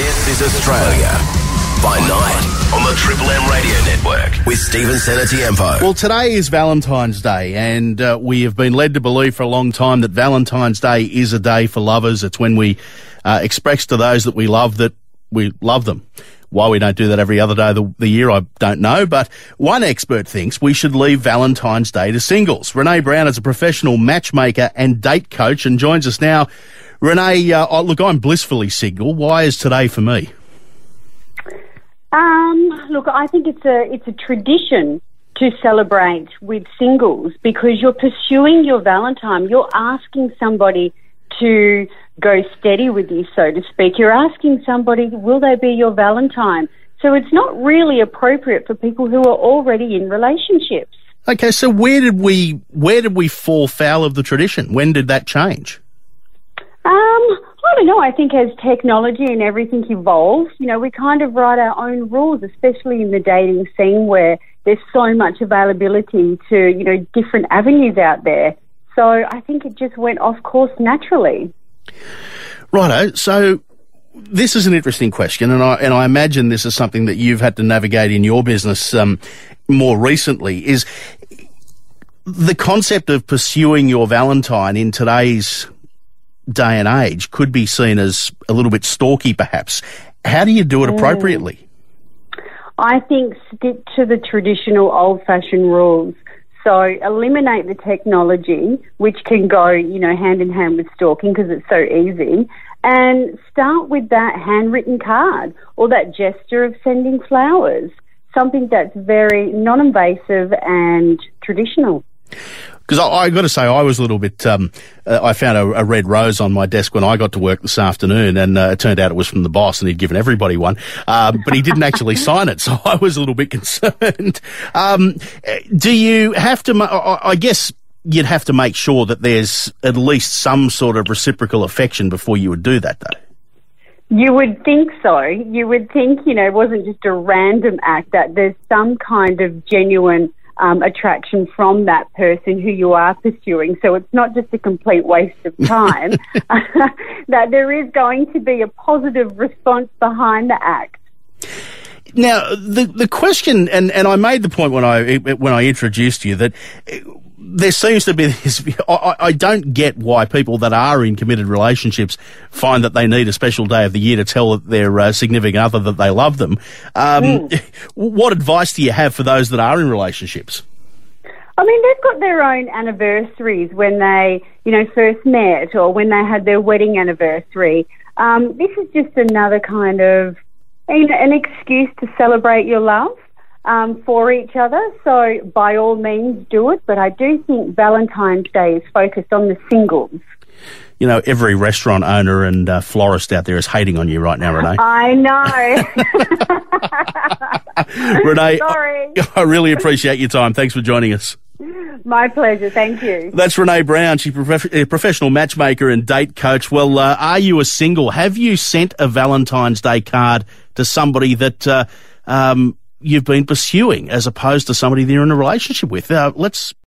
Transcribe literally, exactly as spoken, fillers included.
This is Australia by night on the Triple M Radio Network with Stephen Senatiempo. Well, today is Valentine's Day, and uh, we have been led to believe for a long time that Valentine's Day is a day for lovers. It's when we uh, express to those that we love that we love them. Why we don't do that every other day of the, the year, I don't know. But one expert thinks we should leave Valentine's Day to singles. Renee Brown is a professional matchmaker and date coach and joins us now. Renee, uh, oh, look, I'm blissfully single. Why is today for me? Um, look, I think it's a it's a tradition to celebrate with singles because you're pursuing your Valentine. You're asking somebody to go steady with you, so to speak. You're asking somebody, will they be your Valentine? So it's not really appropriate for people who are already in relationships. Okay, so where did we where did we fall foul of the tradition? When did that change? Um, I don't know. I think as technology and everything evolves, you know, we kind of write our own rules, especially in the dating scene where there's so much availability to, you know, different avenues out there. So I think it just went off course naturally. Righto. So this is an interesting question, and I and I imagine this is something that you've had to navigate in your business um, more recently. Is the concept of pursuing your Valentine in today's day and age could be seen as a little bit stalky, perhaps. How do you do it appropriately? I think stick to the traditional old-fashioned rules. So eliminate the technology, which can go, you know, hand in hand with stalking because it's so easy, and start with that handwritten card or that gesture of sending flowers, something that's very non-invasive and traditional. Because I, I got to say, I was a little bit, um, uh, I found a, a red rose on my desk when I got to work this afternoon, and uh, it turned out it was from the boss and he'd given everybody one, um, but he didn't actually sign it, so I was a little bit concerned. Um, do you have to, I, I guess you'd have to make sure that there's at least some sort of reciprocal affection before you would do that, though. You would think so. You would think, you know, it wasn't just a random act, that there's some kind of genuine Um, attraction from that person who you are pursuing. So it's not just a complete waste of time, that there is going to be a positive response behind the act. Now, the the question, and, and I made the point when I when I introduced you, that there seems to be this, I, I don't get why people that are in committed relationships find that they need a special day of the year to tell their uh, significant other that they love them. Um, mm. What advice do you have for those that are in relationships? I mean, they've got their own anniversaries when they, you know, first met or when they had their wedding anniversary. Um, this is just another kind of, you know, an excuse to celebrate your love. Um, for each other, so by all means do it, but I do think Valentine's Day is focused on the singles. You know, every restaurant owner and uh, florist out there is hating on you right now, Renee. I know. Renee, Sorry. I, I really appreciate your time. Thanks for joining us. My pleasure, thank you. That's Renee Brown. She's a professional matchmaker and date coach. Well, uh, are you a single? Have you sent a Valentine's Day card to somebody that uh, um, you've been pursuing as opposed to somebody that you're in a relationship with? Uh, let's